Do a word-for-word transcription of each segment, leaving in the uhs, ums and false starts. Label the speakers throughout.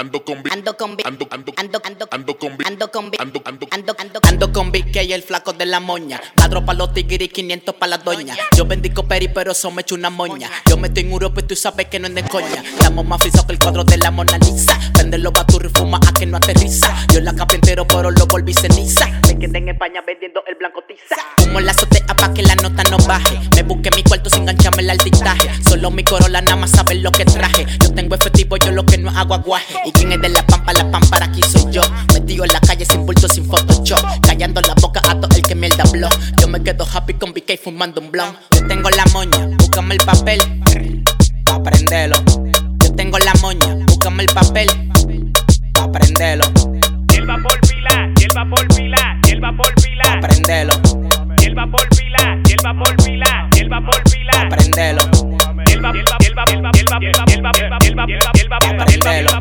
Speaker 1: ando con Vic,
Speaker 2: Ando con Vic,
Speaker 1: ando, ando,
Speaker 2: ando, ando,
Speaker 1: ando con Vic,
Speaker 2: ando con Vic,
Speaker 1: ando, ando,
Speaker 2: ando, ando, ando con Vic, que el flaco de la moña. Cuatro pa' los tigres y quinientos pa' las doñas. Yo bendico peri, pero eso me echo una moña. Yo me estoy en Europa y tú sabes que no es de coña. Estamos más frisados que el cuadro de la Mona Lisa. Vende los baturros y fuma a que no aterriza. Yo en la capa entero, pero lo volví ceniza. Me quedé en España vendiendo el blanco tiza. Fumo en la azotea pa' que la nota no baje. Me busqué mi cuarto sin engancharme el altitaje. Solo mi corola nada más sabe lo que traje. Yo tengo efectivo, yo lo que no hago aguaje. Y quien es de la pampa, la pámpara aquí soy yo. Metido en la calle sin bulto, sin photoshop. Callando la boca a todo el que mierda habló. Yo me quedo happy con B K fumando un blunt. Yo tengo la moña, búscame el papel pa' prenderlo. Yo tengo la moña, búscame el papel pa' prenderlo.
Speaker 3: Hierba por pila, hierba por pila, hierba por pila,
Speaker 2: Pa' prenderlo,
Speaker 3: hierba por pila, hierba por pila, hierba por pila,
Speaker 2: pa' prenderlo.
Speaker 3: hierba, hierba, hierba, hierba, hierba, hierba, hierba, hierba, hierba, hierba,
Speaker 2: Pa' prenderlo,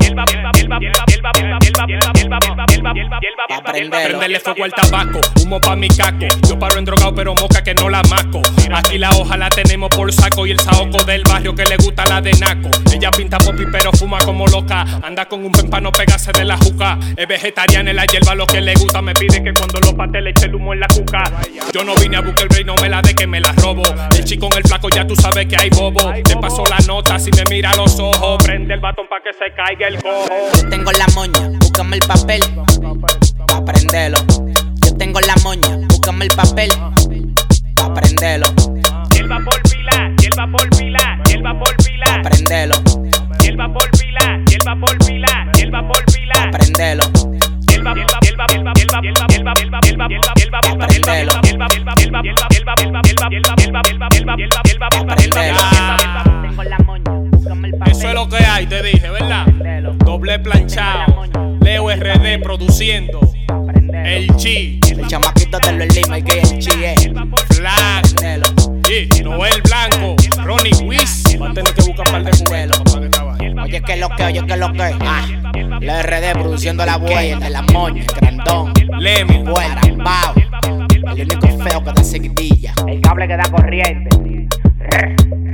Speaker 3: Pa'
Speaker 2: prenderlo.
Speaker 4: Prenderle fuego al tabaco, humo pa' mi caco. Yo paro en drogado pero moca que no la maco. Aquí la hoja la tenemos por saco y el saoco del barrio que le gusta la de naco. Ella pinta popi pero fuma como loca. Anda con un pen pa' no pegarse de la juca. Es vegetariana en la hierba lo que le gusta. Me pide que cuando lo pate le eche el humo en la cuca. Yo no vine a buscar el break, no me la de que me la robo. El chico en el flaco ya tú sabes que hay bobo. Te paso la nota si me mira a los ojos. Prende el batón pa' que se caiga el cojo.
Speaker 2: Yo tengo la moña, búscame el papel pa' prenderlo. Yo tengo la moña, búscame el papel pa' prenderlo.
Speaker 3: Hierba por pila, hierba por pila, hierba por
Speaker 2: Pa'
Speaker 3: pila,
Speaker 2: prenderlo,
Speaker 3: hierba por pila, hierba por pila, hierba por
Speaker 2: pa'
Speaker 3: pila,
Speaker 2: prenderlo.
Speaker 3: hierba, hierba, hierba, hierba, hierba, hierba, hierba, hierba, hierba, hierba, hierba, hierba,
Speaker 2: Prendelo.
Speaker 3: hierba, hierba, hierba, hierba, hierba, hierba, hierba, hierba, hierba, hierba, hierba, hierba, hierba, hierba,
Speaker 2: Prendelo.
Speaker 3: hierba.
Speaker 2: Tengo la moña, búscame el papel.
Speaker 4: Eso es lo que hay, te dije, ¿verdad?
Speaker 2: Prendelo.
Speaker 4: Doble planchado, Leo R D produciendo, el G,
Speaker 2: El chamaquito de los Lima y que el chie.
Speaker 4: Flash,
Speaker 2: Prendelo.
Speaker 4: y Noel Blanco, Ronnie Wiz. Va a tener que buscar un par de cuberos para que trabaje.
Speaker 2: Oye, que lo que, oye, que lo que. Ah, la R D produciendo la buey, el de la moña, el grandón.
Speaker 4: Lemi,
Speaker 2: Buena, bao. El único feo que da seguidilla. El cable que da corriente.